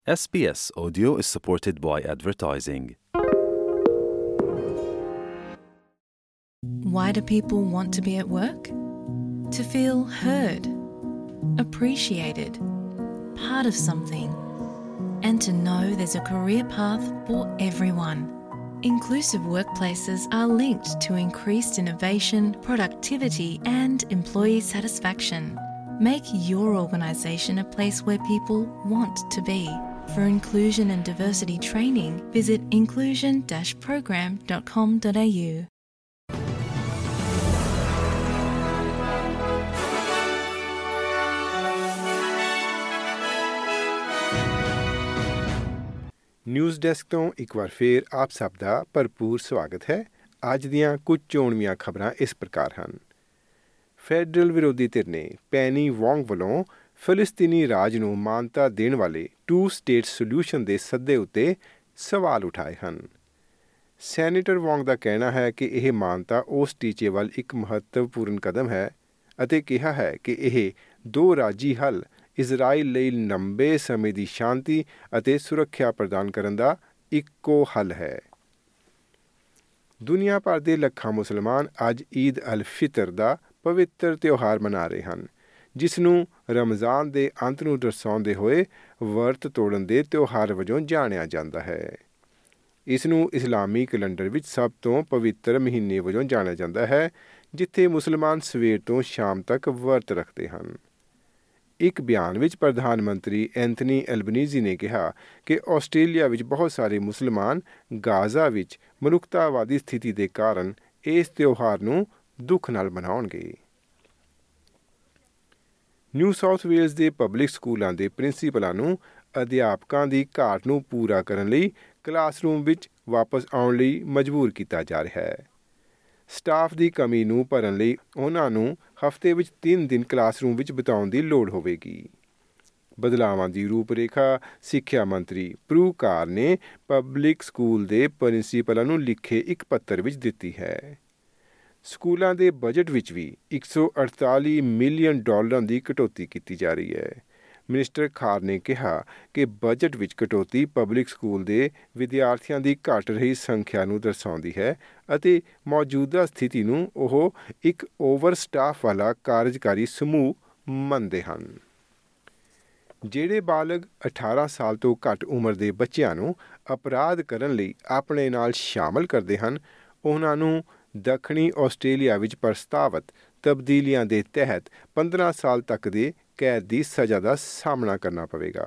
SBS Audio is supported by advertising. Why do people want to be at work? To feel heard, appreciated, part of something, and to know there's a career path for everyone. Inclusive workplaces are linked to increased innovation, productivity, and employee satisfaction. Make your organisation a place where people want to be. For inclusion and diversity training, visit inclusion-program.com.au. News desk ਤੋਂ ਇੱਕ ਵਾਰ ਫੇਰ ਆਪ ਸਭ ਦਾ ਭਰਪੂਰ ਸਵਾਗਤ ਹੈ। ਅੱਜ ਦੀਆਂ ਕੁਝ ਚੋਣਵੀਆਂ ਖਬਰਾਂ ਇਸ ਪ੍ਰਕਾਰ ਹਨ। ਫੈਡਰਲ ਵਿਰੋਧੀ ਧਿਰ ਨੇ ਪੈਨੀ ਵੋਂਗ ਵੱਲੋਂ ਫਿਲਿਸਤੀਨੀ ਰਾਜ ਨੂੰ ਮਾਨਤਾ ਦੇਣ ਵਾਲੇ 2 ਸਟੇਟ ਸੋਲਿਊਸ਼ਨ ਦੇ ਸੱਦੇ ਉੱਤੇ ਸਵਾਲ ਉਠਾਏ ਹਨ। ਸੈਨੇਟਰ ਵੋਂਗ ਦਾ ਕਹਿਣਾ ਹੈ ਕਿ ਇਹ ਮਾਨਤਾ ਉਸ ਟੀਚੇ ਵੱਲ ਇੱਕ ਮਹੱਤਵਪੂਰਨ ਕਦਮ ਹੈ ਅਤੇ ਕਿਹਾ ਹੈ ਕਿ ਇਹ 2 ਰਾਜੀ ਹੱਲ ਇਜ਼ਰਾਈਲ ਲਈ ਲੰਬੇ ਸਮੇਂ ਦੀ ਸ਼ਾਂਤੀ ਅਤੇ ਸੁਰੱਖਿਆ ਪ੍ਰਦਾਨ ਕਰਨ ਦਾ ਇੱਕੋ ਹੱਲ ਹੈ। ਦੁਨੀਆ ਭਰ ਦੇ ਲੱਖਾਂ ਮੁਸਲਮਾਨ ਅੱਜ ਈਦ ਅਲ ਫਿਤਰ ਦਾ ਪਵਿੱਤਰ ਤਿਉਹਾਰ ਮਨਾ ਰਹੇ ਹਨ, ਜਿਸ ਨੂੰ ਰਮਜ਼ਾਨ ਦੇ ਅੰਤ ਨੂੰ ਦਰਸਾਉਂਦੇ ਹੋਏ ਵਰਤ ਤੋੜਨ ਦੇ ਤਿਉਹਾਰ ਵਜੋਂ ਜਾਣਿਆ ਜਾਂਦਾ ਹੈ। ਇਸ ਨੂੰ ਇਸਲਾਮੀ ਕੈਲੰਡਰ ਵਿੱਚ ਸਭ ਤੋਂ ਪਵਿੱਤਰ ਮਹੀਨੇ ਵਜੋਂ ਜਾਣਿਆ ਜਾਂਦਾ ਹੈ, ਜਿੱਥੇ ਮੁਸਲਮਾਨ ਸਵੇਰ ਤੋਂ ਸ਼ਾਮ ਤੱਕ ਵਰਤ ਰੱਖਦੇ ਹਨ। ਇੱਕ ਬਿਆਨ ਵਿੱਚ ਪ੍ਰਧਾਨ ਮੰਤਰੀ ਐਂਥਨੀ ਐਲਬਨੀਜ਼ੀ ਨੇ ਕਿਹਾ ਕਿ ਆਸਟ੍ਰੇਲੀਆ ਵਿੱਚ ਬਹੁਤ ਸਾਰੇ ਮੁਸਲਮਾਨ ਗਾਜ਼ਾ ਵਿੱਚ ਮਨੁੱਖਤਾਵਾਦੀ ਸਥਿਤੀ ਦੇ ਕਾਰਨ ਇਸ ਤਿਉਹਾਰ ਨੂੰ ਦੁੱਖ ਨਾਲ ਮਨਾਉਣਗੇ। ਨਿਊ ਸਾਊਥ ਵੇਲਜ਼ ਦੇ ਪਬਲਿਕ ਸਕੂਲਾਂ ਦੇ ਪ੍ਰਿੰਸੀਪਲਾਂ ਨੂੰ ਅਧਿਆਪਕਾਂ ਦੀ ਘਾਟ ਨੂੰ ਪੂਰਾ ਕਰਨ ਲਈ ਕਲਾਸਰੂਮ ਵਿੱਚ ਵਾਪਸ ਆਉਣ ਲਈ ਮਜਬੂਰ ਕੀਤਾ ਜਾ ਰਿਹਾ ਹੈ। ਸਟਾਫ ਦੀ ਕਮੀ ਨੂੰ ਭਰਨ ਲਈ ਉਹਨਾਂ ਨੂੰ ਹਫ਼ਤੇ ਵਿੱਚ 3 ਦਿਨ ਕਲਾਸਰੂਮ ਵਿੱਚ ਬਿਤਾਉਣ ਦੀ ਲੋੜ ਹੋਵੇਗੀ। ਬਦਲਾਵਾਂ ਦੀ ਰੂਪਰੇਖਾ ਸਿੱਖਿਆ ਮੰਤਰੀ ਪ੍ਰੂ ਕਾਰ ਨੇ ਪਬਲਿਕ ਸਕੂਲ ਦੇ ਪ੍ਰਿੰਸੀਪਲਾਂ ਨੂੰ ਲਿਖੇ ਇੱਕ ਪੱਤਰ ਵਿੱਚ ਦਿੱਤੀ ਹੈ। ਸਕੂਲਾਂ ਦੇ ਬਜਟ ਵਿੱਚ ਵੀ $148 ਮਿਲੀਅਨ ਦੀ ਕਟੌਤੀ ਕੀਤੀ ਜਾ ਰਹੀ ਹੈ। ਮਿਨਿਸਟਰ ਖਾਰ ਨੇ ਕਿਹਾ ਕਿ ਬਜਟ ਵਿੱਚ ਕਟੌਤੀ ਪਬਲਿਕ ਸਕੂਲ ਦੇ ਵਿਦਿਆਰਥੀਆਂ ਦੀ ਘਟ ਰਹੀ ਸੰਖਿਆ ਨੂੰ ਦਰਸਾਉਂਦੀ ਹੈ ਅਤੇ ਮੌਜੂਦਾ ਸਥਿਤੀ ਨੂੰ ਉਹ ਇੱਕ ਓਵਰ ਸਟਾਫ ਵਾਲਾ ਕਾਰਜਕਾਰੀ ਸਮੂਹ ਮੰਨਦੇ ਹਨ। ਜਿਹੜੇ ਬਾਲਗ 18 ਸਾਲ ਤੋਂ ਘੱਟ ਉਮਰ ਦੇ ਬੱਚਿਆਂ ਨੂੰ ਅਪਰਾਧ ਕਰਨ ਲਈ ਆਪਣੇ ਨਾਲ ਸ਼ਾਮਲ ਕਰਦੇ ਹਨ, ਉਹਨਾਂ ਨੂੰ ਦੱਖਣੀ ਆਸਟ੍ਰੇਲੀਆ ਵਿੱਚ ਪ੍ਰਸਤਾਵਤ ਤਬਦੀਲੀਆਂ ਦੇ ਤਹਿਤ 15 ਸਾਲ ਤੱਕ ਦੇ ਕੈਦ ਦੀ ਸਜ਼ਾ ਦਾ ਸਾਹਮਣਾ ਕਰਨਾ ਪਵੇਗਾ।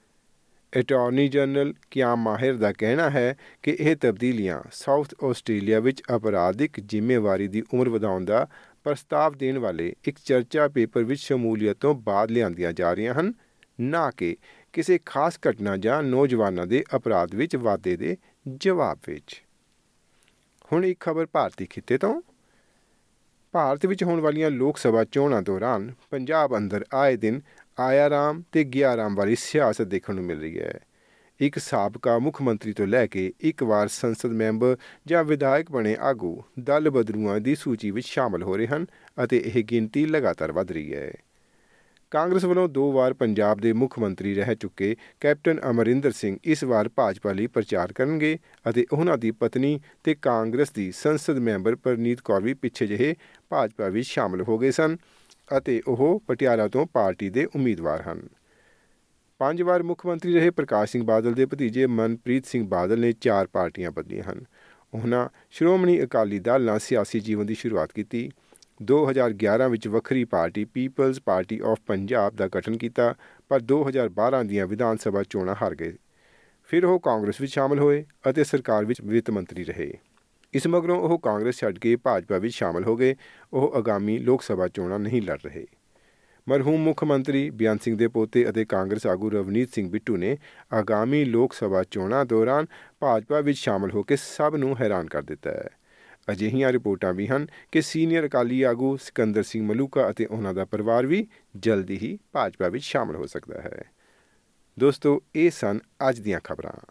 ਅਟਾਰਨੀ ਜਨਰਲ ਕਿਆਮ ਮਾਹਿਰ ਦਾ ਕਹਿਣਾ ਹੈ ਕਿ ਇਹ ਤਬਦੀਲੀਆਂ ਸਾਊਥ ਆਸਟ੍ਰੇਲੀਆ ਵਿੱਚ ਅਪਰਾਧਿਕ ਜ਼ਿੰਮੇਵਾਰੀ ਦੀ ਉਮਰ ਵਧਾਉਣ ਦਾ ਪ੍ਰਸਤਾਵ ਦੇਣ ਵਾਲੇ ਇੱਕ ਚਰਚਾ ਪੇਪਰ ਵਿੱਚ ਸ਼ਮੂਲੀਅਤ ਤੋਂ ਬਾਅਦ ਲਿਆਂਦੀਆਂ ਜਾ ਰਹੀਆਂ ਹਨ, ਨਾ ਕਿ ਕਿਸੇ ਖਾਸ ਘਟਨਾ ਜਾਂ ਨੌਜਵਾਨਾਂ ਦੇ ਅਪਰਾਧ ਵਿੱਚ ਵਾਧੇ ਦੇ ਜਵਾਬ ਵਿੱਚ। ਹੁਣ ਇੱਕ ਖਬਰ ਭਾਰਤੀ ਖਿੱਤੇ ਤੋਂ। ਭਾਰਤ ਵਿੱਚ ਹੋਣ ਵਾਲੀਆਂ ਲੋਕ ਸਭਾ ਚੋਣਾਂ ਦੌਰਾਨ ਪੰਜਾਬ ਅੰਦਰ ਆਏ ਦਿਨ ਆਇਆ-ਰਾਮ ਤੇ ਗਿਆ-ਰਾਮ ਵਾਲੀ ਸਿਆਸਤ ਦੇਖਣ ਨੂੰ ਮਿਲ ਰਹੀ ਹੈ। ਇੱਕ ਸਾਬਕਾ ਮੁੱਖ ਮੰਤਰੀ ਤੋਂ ਲੈ ਕੇ ਇੱਕ ਵਾਰ ਸੰਸਦ ਮੈਂਬਰ ਜਾਂ ਵਿਧਾਇਕ ਬਣੇ ਆਗੂ ਦਲ ਬਦਲੂਆਂ ਦੀ ਸੂਚੀ ਵਿੱਚ ਸ਼ਾਮਲ ਹੋ ਰਹੇ ਹਨ ਅਤੇ ਇਹ ਗਿਣਤੀ ਲਗਾਤਾਰ ਵਧ ਰਹੀ ਹੈ। ਕਾਂਗਰਸ ਵੱਲੋਂ 2 ਵਾਰ ਪੰਜਾਬ ਦੇ ਮੁੱਖ ਮੰਤਰੀ ਰਹਿ ਚੁੱਕੇ ਕੈਪਟਨ ਅਮਰਿੰਦਰ ਸਿੰਘ ਇਸ ਵਾਰ ਭਾਜਪਾ ਲਈ ਪ੍ਰਚਾਰ ਕਰਨਗੇ ਅਤੇ ਉਹਨਾਂ ਦੀ ਪਤਨੀ ਤੇ ਕਾਂਗਰਸ ਦੀ ਸੰਸਦ ਮੈਂਬਰ ਪਰਨੀਤ ਕੌਰ ਵੀ ਪਿੱਛੇ ਜਿਹੇ ਭਾਜਪਾ ਵਿੱਚ ਸ਼ਾਮਲ ਹੋ ਗਏ ਸਨ ਅਤੇ ਉਹ ਪਟਿਆਲਾ ਤੋਂ ਪਾਰਟੀ ਦੇ ਉਮੀਦਵਾਰ ਹਨ। 5 ਵਾਰ ਮੁੱਖ ਮੰਤਰੀ ਰਹੇ ਪ੍ਰਕਾਸ਼ ਸਿੰਘ ਬਾਦਲ ਦੇ ਭਤੀਜੇ ਮਨਪ੍ਰੀਤ ਸਿੰਘ ਬਾਦਲ ਨੇ 4 ਪਾਰਟੀਆਂ ਬਦਲੀਆਂ ਹਨ। ਉਹਨਾਂ ਸ਼੍ਰੋਮਣੀ ਅਕਾਲੀ ਦਲ ਨਾਲ ਸਿਆਸੀ ਜੀਵਨ ਦੀ ਸ਼ੁਰੂਆਤ ਕੀਤੀ। 2011 ਵਿੱਚ ਵੱਖਰੀ party People's Party of Punjab ਦਾ ਗਠਨ ਕੀਤਾ, ਪਰ 2012 ਦੀਆਂ ਵਿਧਾਨ ਸਭਾ ਚੋਣਾਂ ਹਾਰ ਗਏ। ਫਿਰ ਉਹ ਕਾਂਗਰਸ ਵਿੱਚ ਸ਼ਾਮਲ ਹੋਏ ਅਤੇ ਸਰਕਾਰ ਵਿੱਚ ਵਿੱਤ ਮੰਤਰੀ ਰਹੇ। ਇਸ ਮਗਰੋਂ ਉਹ ਕਾਂਗਰਸ ਛੱਡ ਕੇ ਭਾਜਪਾ ਵਿੱਚ ਸ਼ਾਮਲ ਹੋ ਗਏ। ਉਹ ਆਗਾਮੀ ਲੋਕ ਸਭਾ ਚੋਣਾਂ ਨਹੀਂ ਲੜ ਰਹੇ। ਮਰਹੂਮ ਮੁੱਖ ਮੰਤਰੀ ਬੇਅੰਤ ਸਿੰਘ ਦੇ ਪੋਤੇ ਅਤੇ ਕਾਂਗਰਸ ਆਗੂ ਰਵਨੀਤ ਸਿੰਘ ਬਿੱਟੂ ਨੇ ਆਗਾਮੀ ਲੋਕ ਸਭਾ ਚੋਣਾਂ ਦੌਰਾਨ ਭਾਜਪਾ ਵਿੱਚ ਸ਼ਾਮਲ ਹੋ ਕੇ ਸਭ ਨੂੰ ਹੈਰਾਨ ਕਰ ਦਿੱਤਾ ਹੈ। ਅਜਿਹੀਆਂ ਰਿਪੋਰਟਾਂ ਵੀ ਹਨ ਕਿ ਸੀਨੀਅਰ ਅਕਾਲੀ ਆਗੂ ਸਿਕੰਦਰ ਸਿੰਘ ਮਲੂਕਾ ਅਤੇ ਉਹਨਾਂ ਦਾ ਪਰਿਵਾਰ ਵੀ ਜਲਦੀ ਹੀ ਭਾਜਪਾ ਵਿੱਚ ਸ਼ਾਮਲ ਹੋ ਸਕਦਾ ਹੈ। ਦੋਸਤੋ, ਇਹ ਸਨ ਅੱਜ ਦੀਆਂ ਖਬਰਾਂ।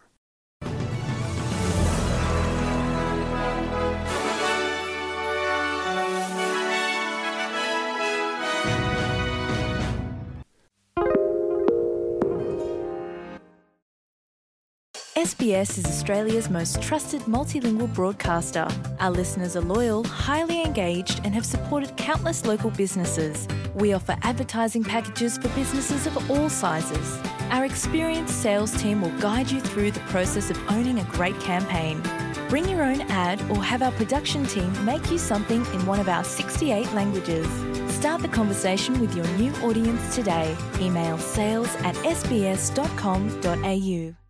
SBS is Australia's most trusted multilingual broadcaster. Our listeners are loyal, highly engaged and have supported countless local businesses. We offer advertising packages for businesses of all sizes. Our experienced sales team will guide you through the process of owning a great campaign. Bring your own ad or have our production team make you something in one of our 68 languages. Start the conversation with your new audience today. Email sales@sbs.com.au.